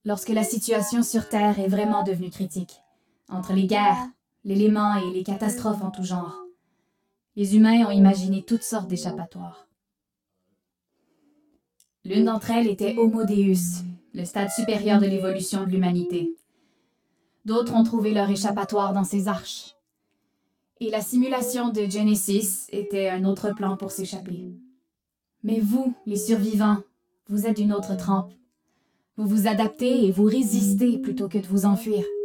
lorsque la situation sur Terre est vraiment devenue critique, entre les guerres, l'élément et les catastrophes en tout genre. Les humains ont imaginé toutes sortes d'échappatoires. L'une d'entre elles était Homo Deus, le stade supérieur de l'évolution de l'humanité. D'autres ont trouvé leur échappatoire dans ces arches. Et la simulation de Genesis était un autre plan pour s'échapper. Mais vous, les survivants, vous êtes d'une autre trempe. Vous vous adaptez et vous résistez plutôt que de vous enfuir.